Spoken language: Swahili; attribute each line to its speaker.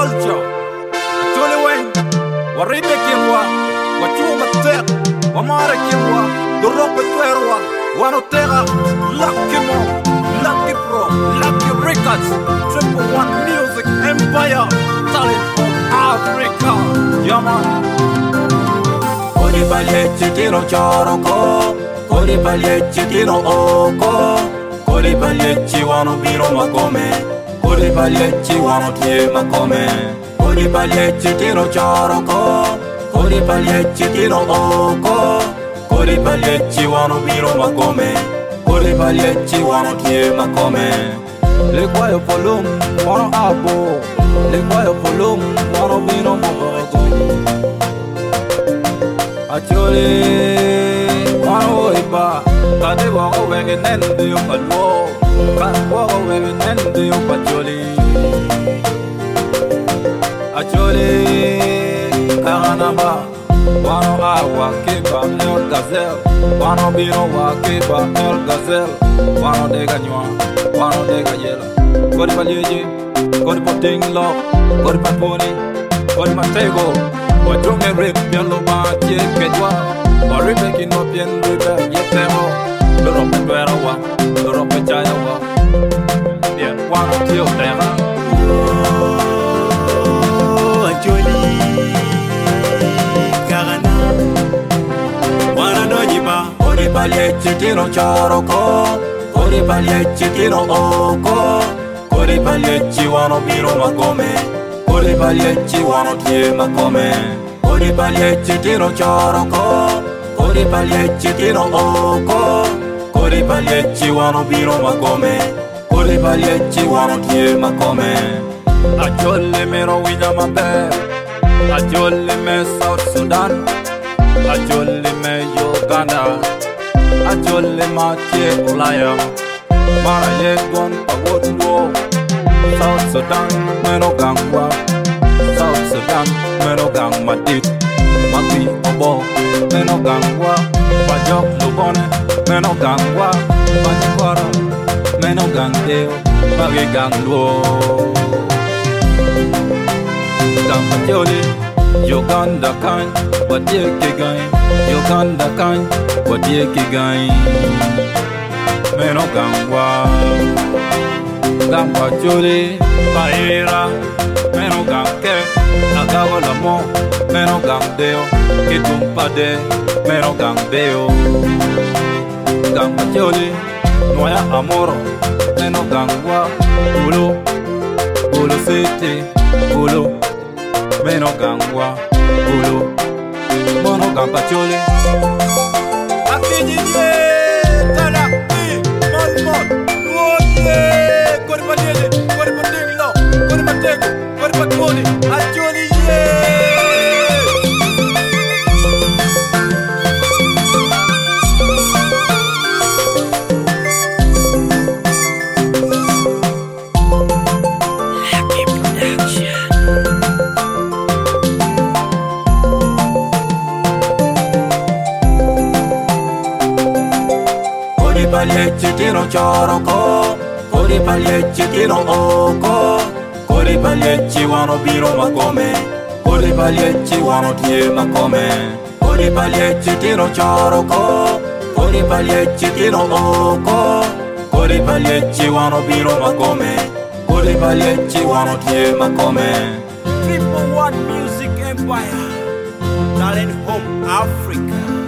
Speaker 1: culture. Actually when waribe kimwa, wachuma tek, wamara kimwa, dorope twerwa, wanotera, lucky mo, lucky pro, lucky records, triple one music empire, talent from Africa. Yeah man. Kodi balyechi tiro choroko, kodi balyechi tiro oko, kodi balyechi wano biro makome, kodi balyechi wano tie makome, kodi balyechi tiro choroko, kodi balyechi tiro oko, kodi balyechi wano biro makome, kodi balyechi wano tie makome. Lekwayo polum wano abo, lekwayo polum wano biro makogo. Actually, wano iba, kade wako wege nende yo palwo, kade wako wege nende yo pacholi. Actually, karanaba, wano awa kiba el gazel, wano bino wa kiba el gazel, wano dega nywa, wano dega yela. Kodi palyeji, kodi poting lo, kodi patponi, kodi matego. Wajunge rip yellow banche kedwa, waribe kino bien ribe yetero, dorope twera wa, dorope chaya wa, bien wano kio tera.
Speaker 2: Actually, karana, wana nojiba.
Speaker 1: Kodi balyechi tiro choroko, kodi balyechi tiro oko, kodi balyechi wano biro makome, kodi balyechi wano tie makome, kodi balyechi tiro choroko, kodi balyechi tiro oko, kodi balyechi wano biro makome, kodi balyechi wano tie makome. Achole mero winya mabe, achole me South Sudan, achole me Uganda, achole ma tie Ulaya, mara yegon pagotwo. South Sudan, meno gangwa, South Sudan, meno gang madip, magwi obo, meno gangwa, bajok lubone, meno gangwa, bajakwara, meno gangdeo, magi gangluo. Gampacholi, Uganda kan, wadie kigai, Uganda kan, wadie kigai, meno gangwa. Gamba juri, paira, meno gangke, agawa lamo, meno gangdeo, kitumpade, meno gangdeo. Gamba juri, noya amoro, meno gangwa, ulu, ulu city, ulu, meno gangwa, ulu, mono gamba juri. Akijije, talaki, mon, nuote. Kodi palyeji, kodi pating lo, kodi patego, kodi patponi, actually
Speaker 2: Lucky production.
Speaker 1: Kodi palyechi tiro choroko, kodi palyechi tiro oko, kodi palyechi wano biro makome, kodi palyechi wano tie makome, kodi palyechi tiro choroko, kodi palyechi tiro oko, kodi palyechi wano biro makome, kodi palyechi wano tie makome. Triple One Music Empire, talent from Africa.